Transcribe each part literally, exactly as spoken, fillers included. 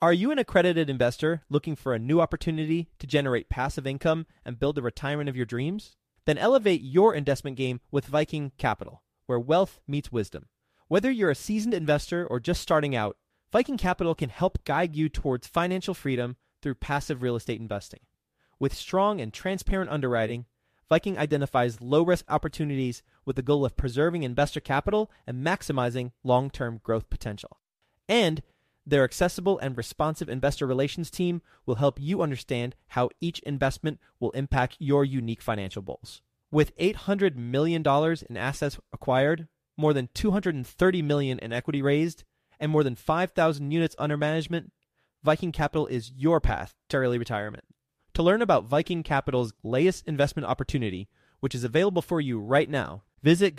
Are you an accredited investor looking for a new opportunity to generate passive income and build the retirement of your dreams? Then elevate your investment game with Viking Capital, where wealth meets wisdom. Whether you're a seasoned investor or just starting out, Viking Capital can help guide you towards financial freedom through passive real estate investing. With strong and transparent underwriting, Viking identifies low-risk opportunities with the goal of preserving investor capital and maximizing long-term growth potential. And their accessible and responsive investor relations team will help you understand how each investment will impact your unique financial goals. With eight hundred million dollars in assets acquired, more than two hundred thirty million dollars in equity raised, and more than five thousand units under management, Viking Capital is your path to early retirement. To learn about Viking Capital's latest investment opportunity, which is available for you right now, visit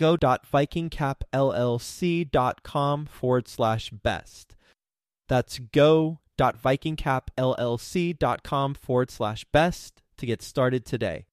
go.vikingcapllc.com forward slash best. That's go.vikingcapllc.com forward slash best to get started today.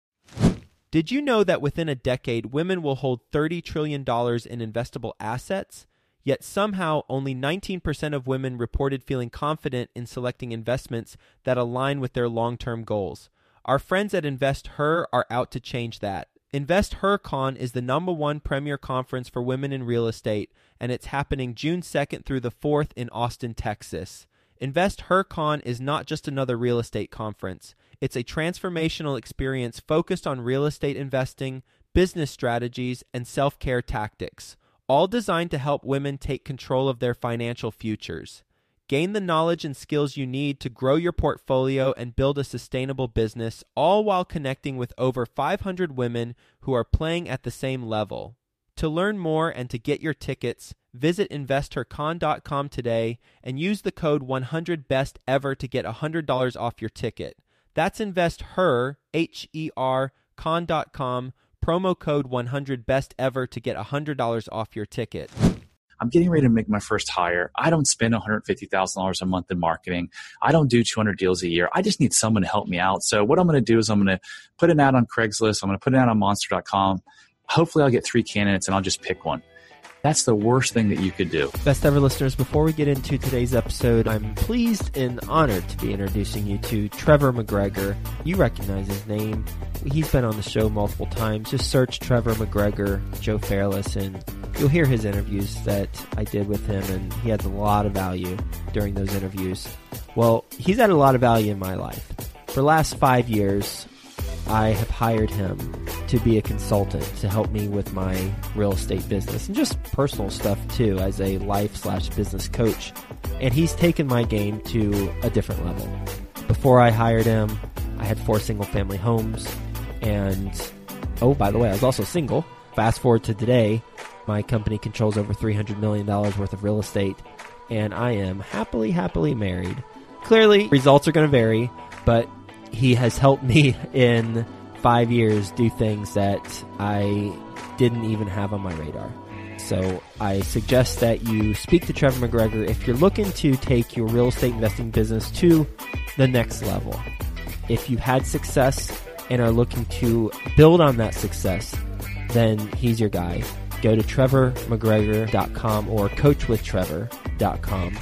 Did you know that within a decade, women will hold thirty trillion dollars in investable assets? Yet somehow only nineteen percent of women reported feeling confident in selecting investments that align with their long-term goals. Our friends at InvestHer are out to change that. InvestHerCon is the number one premier conference for women in real estate, and it's happening June second through the fourth in Austin, Texas. InvestHerCon is not just another real estate conference. It's a transformational experience focused on real estate investing, business strategies, and self-care tactics, all designed to help women take control of their financial futures. Gain the knowledge and skills you need to grow your portfolio and build a sustainable business, all while connecting with over five hundred women who are playing at the same level. To learn more and to get your tickets, visit investor con dot com today and use the code one hundred best ever to get one hundred dollars off your ticket. That's InvestHer, H E R, con dot com, promo code one hundred best ever to get one hundred dollars off your ticket. I'm getting ready to make my first hire. I don't spend one hundred fifty thousand dollars a month in marketing. I don't do two hundred deals a year. I just need someone to help me out. So what I'm going to do is I'm going to put an ad on Craigslist. I'm going to put it out on monster dot com. Hopefully I'll get three candidates and I'll just pick one. That's the worst thing that you could do. Best ever listeners, before we get into today's episode, I'm pleased and honored to be introducing you to Trevor McGregor. You recognize his name. He's been on the show multiple times. Just search Trevor McGregor, Joe Fairless, and you'll hear his interviews that I did with him, and he has a lot of value during those interviews. Well, he's had a lot of value in my life. For the last five years, I have hired him to be a consultant to help me with my real estate business and just personal stuff too as a life slash business coach. And he's taken my game to a different level. Before I hired him, I had four single family homes. And, oh, by the way, I was also single. Fast forward to today, my company controls over three hundred million dollars worth of real estate. And I am happily, happily married. Clearly, results are going to vary, but he has helped me in five years do things that I didn't even have on my radar. So I suggest that you speak to Trevor McGregor if you're looking to take your real estate investing business to the next level. If you've had success and are looking to build on that success, then he's your guy. Go to trevor mcgregor dot com or coach with trevor dot com.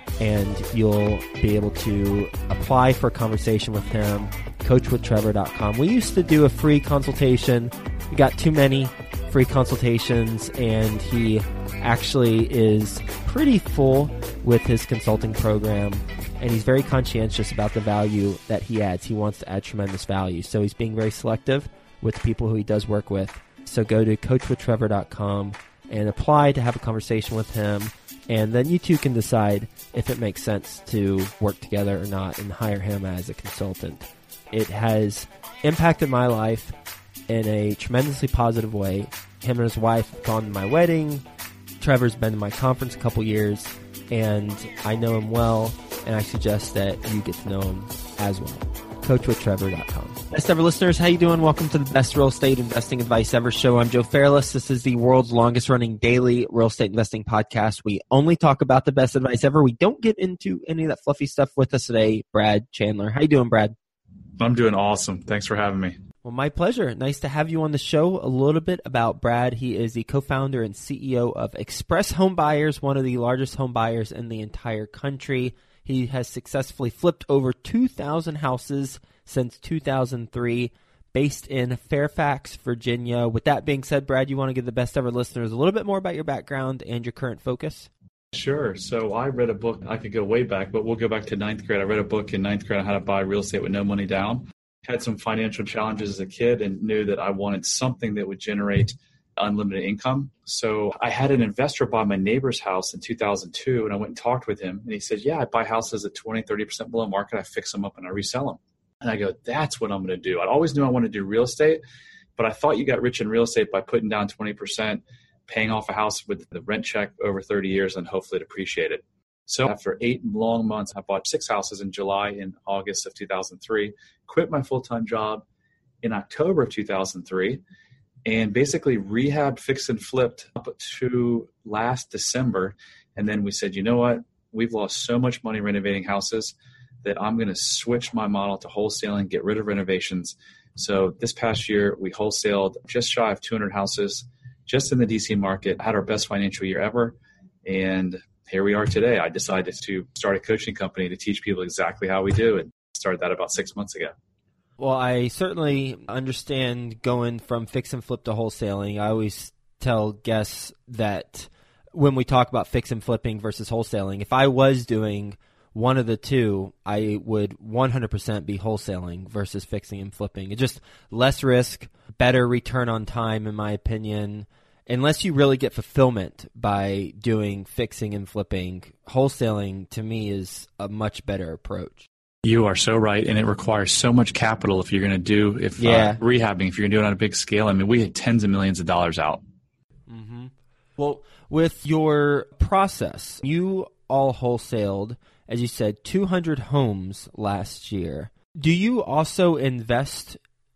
And you'll be able to apply for a conversation with him, coach with trevor dot com. We used to do a free consultation. We got too many free consultations, and he actually is pretty full with his consulting program, and he's very conscientious about the value that he adds. He wants to add tremendous value, so he's being very selective with the people who he does work with. So go to coach with trevor dot com and apply to have a conversation with him. And then you two can decide if it makes sense to work together or not and hire him as a consultant. It has impacted my life in a tremendously positive way. Him and his wife have gone to my wedding. Trevor's been to my conference a couple years, and I know him well, and I suggest that you get to know him as well. coach with trevor dot com. Best ever listeners, how you doing? Welcome to the Best Real Estate Investing Advice Ever show. I'm Joe Fairless. This is the world's longest running daily real estate investing podcast. We only talk about the best advice ever. We don't get into any of that fluffy stuff. With us today, Brad Chandler. How you doing, Brad? I'm doing awesome. Thanks for having me. Well, my pleasure. Nice to have you on the show. A little bit about Brad. He is the co-founder and C E O of Express Home Buyers, one of the largest home buyers in the entire country. He has successfully flipped over two thousand houses since two thousand three, based in Fairfax, Virginia. With that being said, Brad, you want to give the best ever listeners a little bit more about your background and your current focus? Sure. So I read a book, I could go way back, but we'll go back to ninth grade. I read a book in ninth grade on how to buy real estate with no money down. Had some financial challenges as a kid and knew that I wanted something that would generate unlimited income. So I had an investor buy my neighbor's house in two thousand two, and I went and talked with him. And he said, yeah, I buy houses at twenty, thirty percent below market. I fix them up and I resell them. And I go, that's what I'm going to do. I always knew I wanted to do real estate, but I thought you got rich in real estate by putting down twenty percent, paying off a house with the rent check over thirty years and hopefully depreciate it. So after eight long months, I bought six houses in July and August of two thousand three, quit my full-time job in October of two thousand three, and basically rehab, fixed and flipped up to last December. And then we said, you know what? We've lost so much money renovating houses that I'm going to switch my model to wholesaling, get rid of renovations. So this past year, we wholesaled just shy of two hundred houses just in the D C market, had our best financial year ever. And here we are today. I decided to start a coaching company to teach people exactly how we do, and started that about six months ago. Well, I certainly understand going from fix and flip to wholesaling. I always tell guests that when we talk about fix and flipping versus wholesaling, if I was doing one of the two, I would one hundred percent be wholesaling versus fixing and flipping. It's just less risk, better return on time, in my opinion. Unless you really get fulfillment by doing fixing and flipping, wholesaling to me is a much better approach. You are so right, and it requires so much capital if you're going to do if yeah. uh, rehabbing, if you're going to do it on a big scale. I mean, we had tens of millions of dollars out. Mm-hmm. Well, with your process, you all wholesaled, as you said, two hundred homes last year. Do you also invest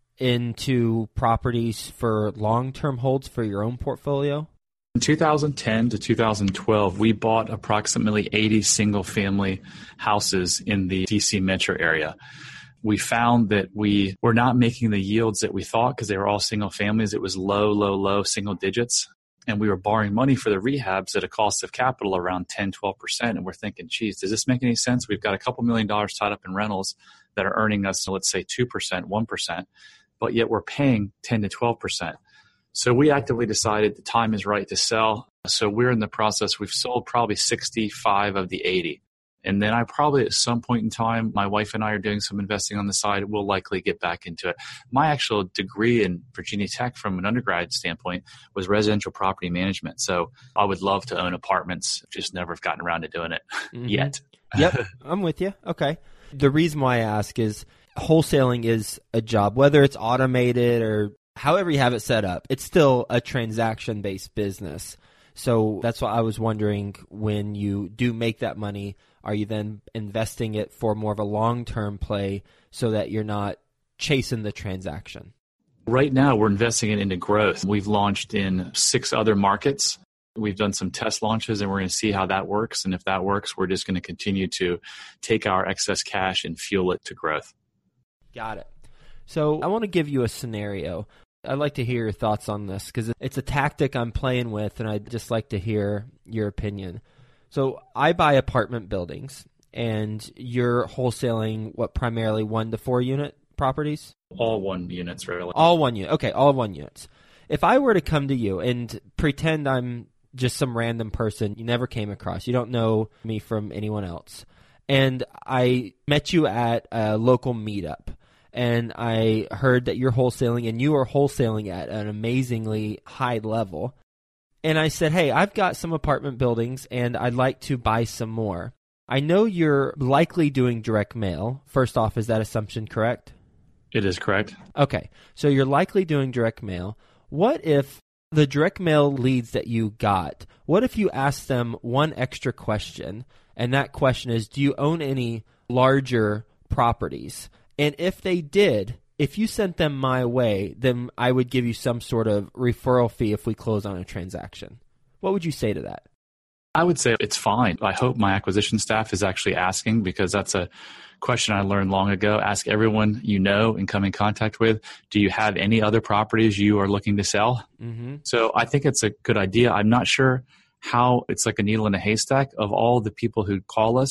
into properties for long-term holds for your own portfolio? In two thousand ten to two thousand twelve, we bought approximately eighty single-family houses in the D C metro area. We found that we were not making the yields that we thought because they were all single families. It was low, low, low single digits. And we were borrowing money for the rehabs at a cost of capital around ten, twelve percent. And we're thinking, geez, does this make any sense? We've got a couple million dollars tied up in rentals that are earning us, let's say, two percent, one percent, but yet we're paying ten to twelve percent. So we actively decided the time is right to sell. So we're in the process. We've sold probably sixty-five of the eighty. And then I probably at some point in time, my wife and I are doing some investing on the side. We'll likely get back into it. My actual degree in Virginia Tech from an undergrad standpoint was residential property management. So I would love to own apartments, just never have gotten around to doing it mm-hmm. yet. Yep, I'm with you. Okay. The reason why I ask is wholesaling is a job, whether it's automated or however you have it set up, it's still a transaction-based business. So that's why I was wondering, when you do make that money, are you then investing it for more of a long-term play so that you're not chasing the transaction? Right now, we're investing it into growth. We've launched in six other markets. We've done some test launches, and we're going to see how that works. And if that works, we're just going to continue to take our excess cash and fuel it to growth. Got it. So I want to give you a scenario. I'd like to hear your thoughts on this because it's a tactic I'm playing with, and I'd just like to hear your opinion. So I buy apartment buildings, and you're wholesaling what, primarily one to four unit properties? All one units, really. All one unit. Okay, all one units. If I were to come to you and pretend I'm just some random person you never came across, you don't know me from anyone else, and I met you at a local meetup, and I heard that you're wholesaling, and you are wholesaling at an amazingly high level. And I said, hey, I've got some apartment buildings, and I'd like to buy some more. I know you're likely doing direct mail. First off, is that assumption correct? It is correct. Okay, so you're likely doing direct mail. What if the direct mail leads that you got, what if you asked them one extra question, and that question is, do you own any larger properties? And if they did, if you sent them my way, then I would give you some sort of referral fee if we close on a transaction. What would you say to that? I would say it's fine. I hope my acquisition staff is actually asking, because that's a question I learned long ago. Ask everyone you know and come in contact with, do you have any other properties you are looking to sell? Mm-hmm. So I think it's a good idea. I'm not sure how it's like a needle in a haystack of all the people who call us.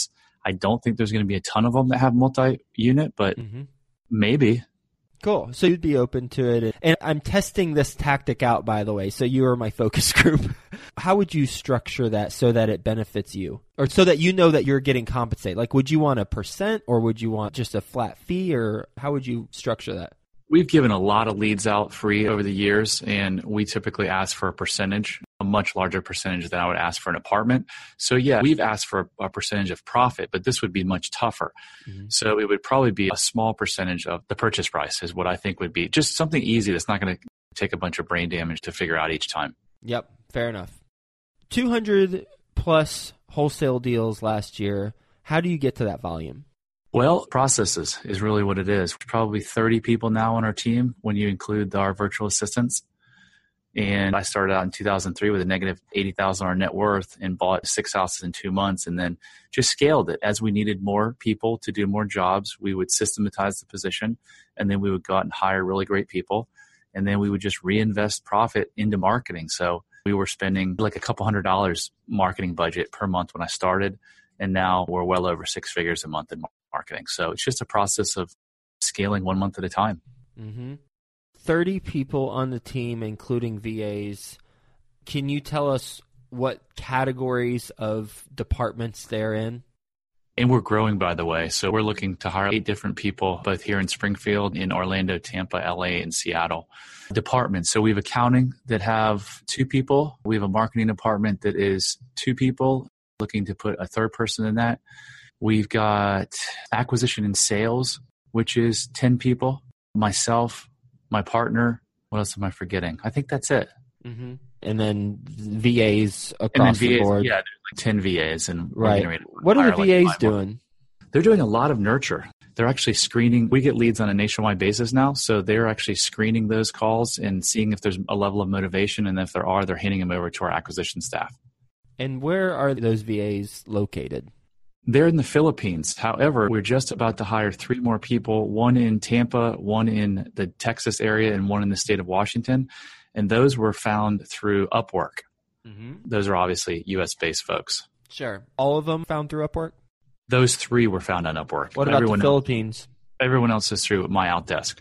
I don't think there's going to be a ton of them that have multi-unit, but mm-hmm. maybe. Cool. So you'd be open to it. And I'm testing this tactic out, by the way. So you are my focus group. How would you structure that so that it benefits you, or so that you know that you're getting compensated? Like, would you want a percent, or would you want just a flat fee, or how would you structure that? We've given a lot of leads out free over the years, and we typically ask for a percentage, a much larger percentage than I would ask for an apartment. So yeah, we've asked for a percentage of profit, but this would be much tougher. Mm-hmm. So it would probably be a small percentage of the purchase price is what I think would be. Just something easy that's not going to take a bunch of brain damage to figure out each time. Yep, fair enough. two hundred plus wholesale deals last year. How do you get to that volume? Well, processes is really what it is. Probably thirty people now on our team when you include our virtual assistants. And I started out in two thousand three with a negative eighty thousand dollars net worth and bought six houses in two months and then just scaled it. As we needed more people to do more jobs, we would systematize the position, and then we would go out and hire really great people. And then we would just reinvest profit into marketing. So we were spending like a couple hundred dollars marketing budget per month when I started. And now we're well over six figures a month in marketing. So it's just a process of scaling one month at a time. Mm-hmm. thirty people on the team, including V As. Can you tell us what categories of departments they're in? And we're growing, by the way. So we're looking to hire eight different people, both here in Springfield, in Orlando, Tampa, L A, and Seattle. Departments. So we have accounting that have two people. We have a marketing department that is two people, looking to put a third person in that. We've got acquisition and sales, which is ten people. Myself, my partner. What else am I forgetting? I think that's it. Mm-hmm. And then V As across and then V As, the board. Yeah, there's like ten V As. And right. What are the V As like doing? They're doing a lot of nurture. They're actually screening. We get leads on a nationwide basis now. So they're actually screening those calls and seeing if there's a level of motivation. And if there are, they're handing them over to our acquisition staff. And where are those V As located? They're in the Philippines. However, we're just about to hire three more people, one in Tampa, one in the Texas area, and one in the state of Washington. And those were found through Upwork. Mm-hmm. Those are obviously U S-based folks. Sure. All of them found through Upwork? Those three were found on Upwork. What about everyone the Philippines? Else, everyone else is through My Outdesk.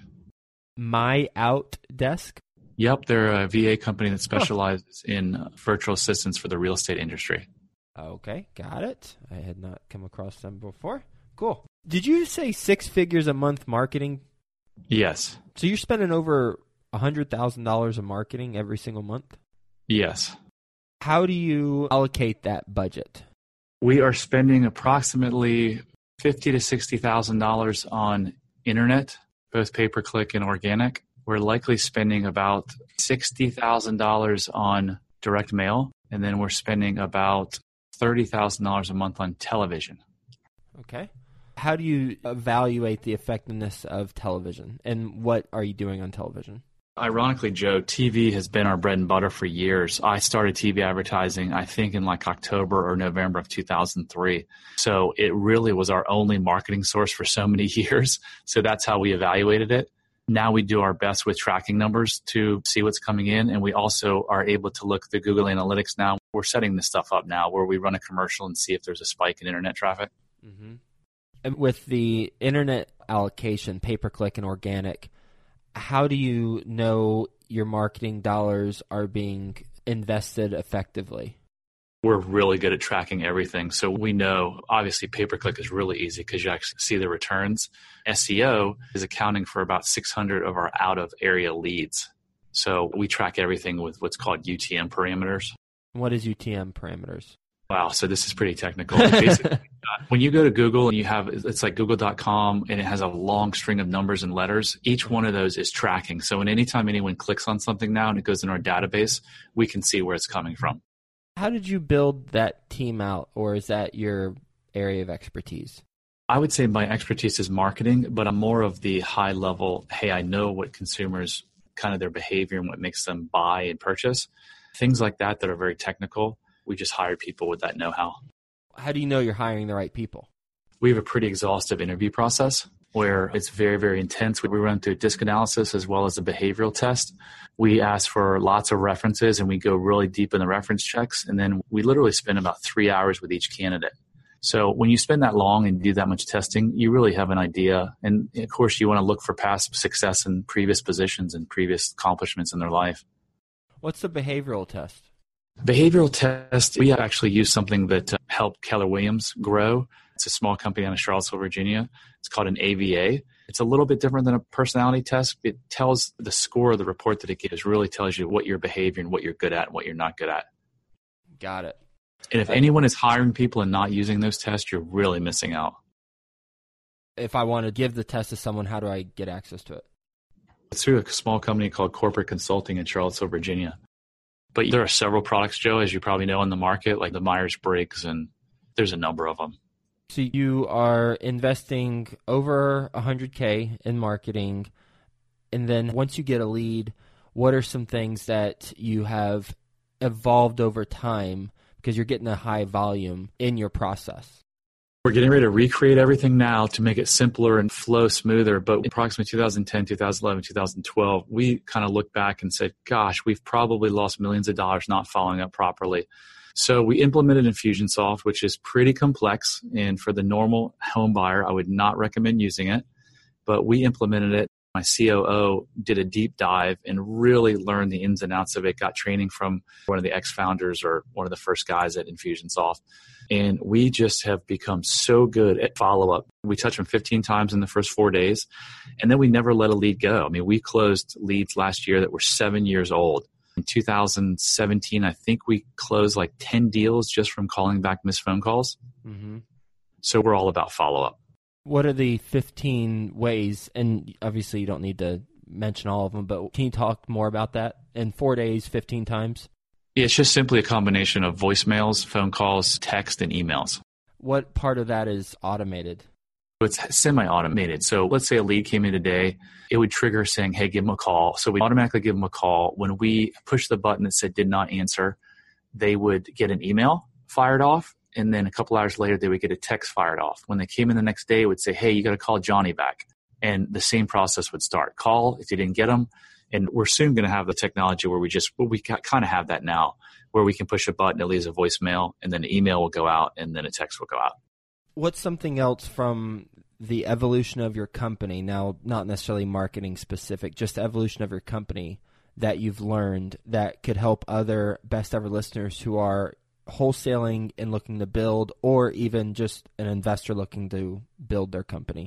My Outdesk? Yep. They're a V A company that specializes huh. in virtual assistants for the real estate industry. Okay, got it. I had not come across them before. Cool. Did you say six figures a month marketing? Yes. So you're spending over one hundred thousand dollars in marketing every single month? Yes. How do you allocate that budget? We are spending approximately fifty thousand to sixty thousand dollars on internet, both pay-per-click and organic. We're likely spending about sixty thousand dollars on direct mail, and then we're spending about thirty thousand dollars a month on television. Okay. How do you evaluate the effectiveness of television, and what are you doing on television? Ironically, Joe, T V has been our bread and butter for years. I started T V advertising, I think, in like October or November of two thousand three. So it really was our only marketing source for so many years. So that's how we evaluated it. Now we do our best with tracking numbers to see what's coming in. And we also are able to look at the Google Analytics now. We're setting this stuff up now where we run a commercial and see if there's a spike in internet traffic. Mm-hmm. And with the internet allocation, pay-per-click and organic, how do you know your marketing dollars are being invested effectively? We're really good at tracking everything. So we know, obviously, pay-per-click is really easy because you actually see the returns. S E O is accounting for about six hundred of our out-of-area leads. So we track everything with what's called U T M parameters. What is U T M parameters? Wow, so this is pretty technical. Basically, when you go to Google and you have, it's like google dot com and it has a long string of numbers and letters, each one of those is tracking. So when anytime anyone clicks on something now and it goes in our database, we can see where it's coming from. How did you build that team out, or is that your area of expertise? I would say my expertise is marketing, but I'm more of the high level, hey, I know what consumers, kind of their behavior and what makes them buy and purchase. Things like that that are very technical. We just hire people with that know-how. How do you know you're hiring the right people? We have a pretty exhaustive interview process where it's very, very intense. We run through disc analysis as well as a behavioral test. We ask for lots of references and we go really deep in the reference checks. And then we literally spend about three hours with each candidate. So when you spend that long and do that much testing, you really have an idea. And of course, you want to look for past success in previous positions and previous accomplishments in their life. What's the behavioral test? Behavioral test, we actually use something that uh, helped Keller Williams grow. It's a small company out of Charlottesville, Virginia. It's called an A V A. It's a little bit different than a personality test. It tells the score of the report that it gives, really tells you what your behavior and what you're good at and what you're not good at. Got it. And if anyone is hiring people and not using those tests, you're really missing out. If I want to give the test to someone, how do I get access to it? It's through a small company called Corporate Consulting in Charlottesville, Virginia. But there are several products, Joe, as you probably know, in the market, like the Myers-Briggs, and there's a number of them. So you are investing over one hundred K in marketing, and then once you get a lead, what are some things that you have evolved over time because you're getting a high volume in your process? We're getting ready to recreate everything now to make it simpler and flow smoother. But approximately two thousand ten, two thousand eleven, two thousand twelve, we kind of looked back and said, gosh, we've probably lost millions of dollars not following up properly. So we implemented Infusionsoft, which is pretty complex. And for the normal home buyer, I would not recommend using it. But we implemented it. My C O O did a deep dive and really learned the ins and outs of it, got training from one of the ex-founders or one of the first guys at Infusionsoft. And we just have become so good at follow-up. We touched them fifteen times in the first four days, and then we never let a lead go. I mean, we closed leads last year that were seven years old. In two thousand seventeen, I think we closed like ten deals just from calling back missed phone calls. Mm-hmm. So we're all about follow-up. What are the fifteen ways, and obviously you don't need to mention all of them, but can you talk more about that? In four days, fifteen times? Yeah, it's just simply a combination of voicemails, phone calls, text, and emails. What part of that is automated? It's semi-automated. So let's say a lead came in today, it would trigger saying, hey, give them a call. So we automatically give them a call. When we push the button that said did not answer, they would get an email fired off. And then a couple hours later, they would get a text fired off. When they came in the next day, it would say, hey, you got to call Johnny back. And the same process would start. Call if you didn't get them. And we're soon going to have the technology where we just, well, we kind of have that now, where we can push a button, it leaves a voicemail, and then an email will go out, and then a text will go out. What's something else from the evolution of your company, now not necessarily marketing specific, just the evolution of your company that you've learned that could help other best ever listeners who are wholesaling and looking to build, or even just an investor looking to build their company?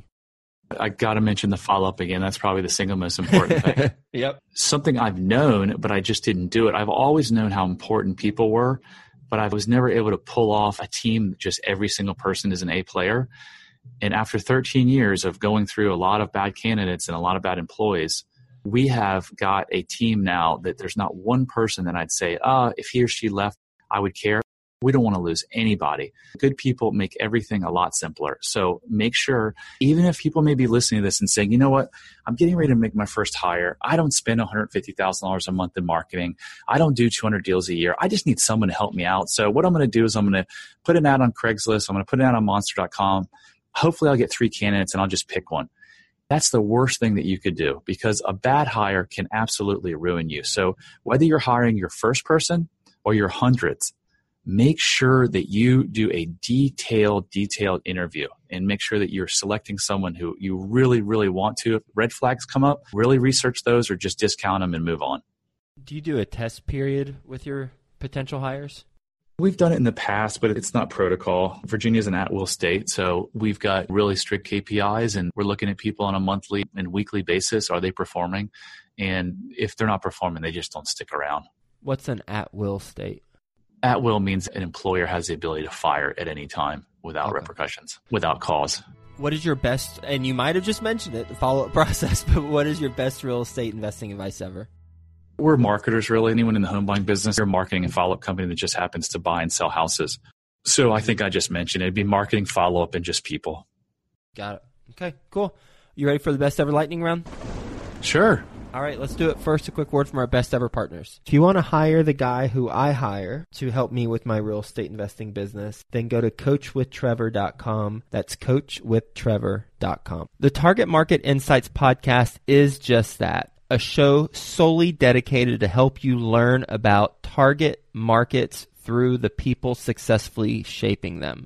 I got to mention the follow-up again. That's probably the single most important thing. Yep. Something I've known, but I just didn't do it. I've always known how important people were, but I was never able to pull off a team that just every single person is an A player. And after thirteen years of going through a lot of bad candidates and a lot of bad employees, we have got a team now that there's not one person that I'd say, ah, oh, if he or she left, I would care. We don't want to lose anybody. Good people make everything a lot simpler. So make sure, even if people may be listening to this and saying, you know what, I'm getting ready to make my first hire. I don't spend one hundred fifty thousand dollars a month in marketing. I don't do two hundred deals a year. I just need someone to help me out. So what I'm going to do is I'm going to put an ad on Craigslist. I'm going to put an ad on monster dot com. Hopefully I'll get three candidates and I'll just pick one. That's the worst thing that you could do, because a bad hire can absolutely ruin you. So whether you're hiring your first person or your hundredth, make sure that you do a detailed, detailed interview and make sure that you're selecting someone who you really, really want to. If red flags come up, really research those or just discount them and move on. Do you do a test period with your potential hires? We've done it in the past, but it's not protocol. Virginia's an at-will state, so we've got really strict K P Is, and we're looking at people on a monthly and weekly basis. Are they performing? And if they're not performing, they just don't stick around. What's an at-will state? At-will means an employer has the ability to fire at any time without okay. repercussions, without cause. What is your best, and you might have just mentioned it, the follow-up process, but what is your best real estate investing advice ever? We're marketers, really. Anyone in the home buying business, we're a marketing and follow-up company that just happens to buy and sell houses. So I think I just mentioned it. It'd be marketing, follow-up, and just people. Got it. Okay, cool. You ready for the best ever lightning round? Sure. All right, let's do it. First, a quick word from our best ever partners. If you want to hire the guy who I hire to help me with my real estate investing business, then go to coach with trevor dot com. That's coach with trevor dot com. The Target Market Insights podcast is just that, a show solely dedicated to help you learn about target markets through the people successfully shaping them.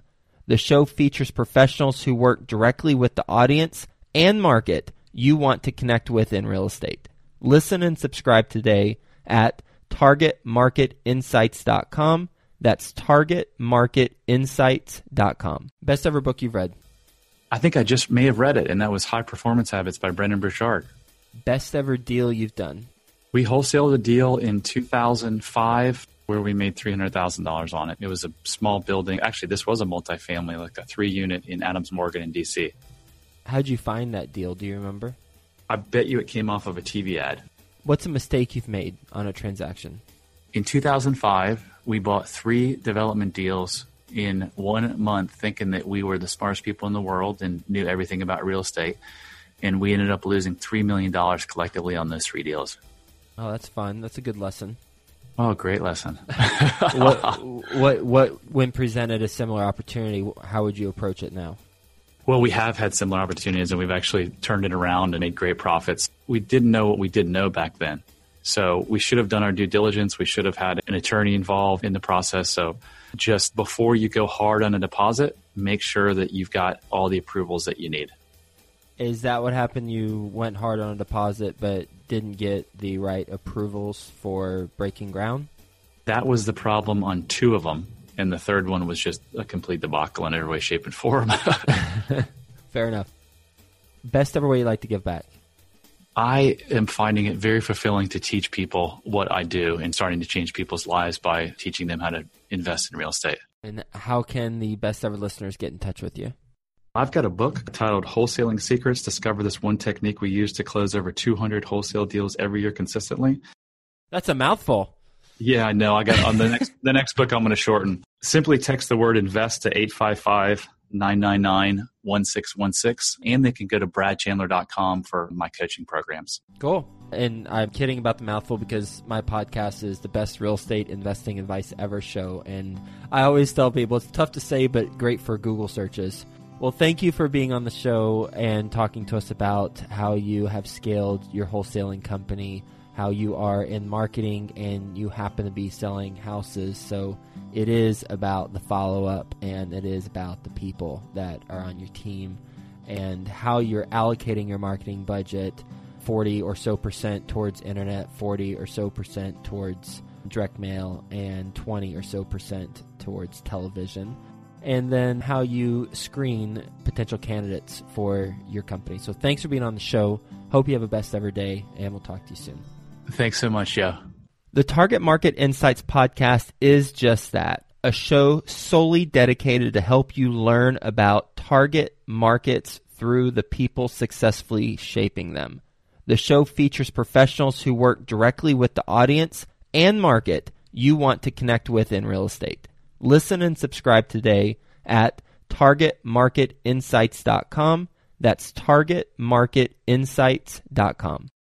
The show features professionals who work directly with the audience and market you want to connect with in real estate. Listen and subscribe today at target market insights dot com. That's target market insights dot com. Best ever book you've read? I think I just may have read it, and that was High Performance Habits by Brendon Burchard. Best ever deal you've done? We wholesaled a deal in two thousand five where we made three hundred thousand dollars on it. It was a small building. Actually, this was a multifamily, like a three-unit in Adams Morgan in D C. How'd you find that deal? Do you remember? I bet you it came off of a T V ad. What's a mistake you've made on a transaction? In two thousand five, we bought three development deals in one month thinking that we were the smartest people in the world and knew everything about real estate. And we ended up losing three million dollars collectively on those three deals. Oh, that's fun. That's a good lesson. Oh, great lesson. what, what, what, when presented a similar opportunity, how would you approach it now? Well, we have had similar opportunities, and we've actually turned it around and made great profits. We didn't know what we didn't know back then. So we should have done our due diligence. We should have had an attorney involved in the process. So just before you go hard on a deposit, make sure that you've got all the approvals that you need. Is that what happened? You went hard on a deposit but didn't get the right approvals for breaking ground? That was the problem on two of them. And the third one was just a complete debacle in every way, shape, and form. Fair enough. Best ever way you like to give back? I am finding it very fulfilling to teach people what I do and starting to change people's lives by teaching them how to invest in real estate. And how can the best ever listeners get in touch with you? I've got a book titled Wholesaling Secrets. Discover this one technique we use to close over two hundred wholesale deals every year consistently. That's a mouthful. Yeah, I know. I got on the next the next book I'm going to shorten. Simply text the word invest to eight five five, nine nine nine, one six one six, and they can go to brad chandler dot com for my coaching programs. Cool. And I'm kidding about the mouthful because my podcast is the best real estate investing advice ever show. And I always tell people it's tough to say, but great for Google searches. Well, thank you for being on the show and talking to us about how you have scaled your wholesaling company, how you are in marketing, and you happen to be selling houses. So it is about the follow-up, and it is about the people that are on your team and how you're allocating your marketing budget, forty or so percent towards internet, forty or so percent towards direct mail, and twenty or so percent towards television. And then how you screen potential candidates for your company. So thanks for being on the show. Hope you have a best ever day, and we'll talk to you soon. Thanks so much, Joe. The Target Market Insights podcast is just that, a show solely dedicated to help you learn about target markets through the people successfully shaping them. The show features professionals who work directly with the audience and market you want to connect with in real estate. Listen and subscribe today at target market insights dot com. That's target market insights dot com.